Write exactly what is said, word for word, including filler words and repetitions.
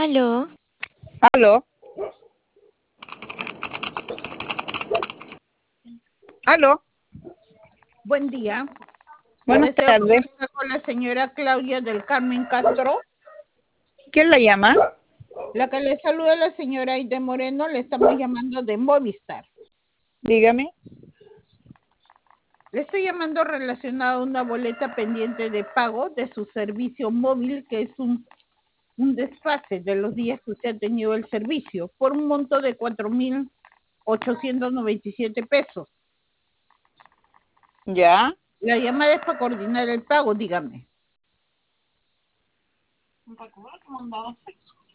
Aló, Aló, aló, Buen día. buenas Deseo tardes. conversar con la señora Claudia del Carmen Castro. ¿Quién la llama? La que le saluda la señora Aide Moreno, le estamos llamando de Movistar. Dígame. Le estoy llamando relacionado a una boleta pendiente de pago de su servicio móvil, que es un, un desfase de los días que usted ha tenido el servicio, por un monto de cuatro mil ochocientos noventa y siete pesos. ¿Ya? La llamada es para coordinar el pago, dígame.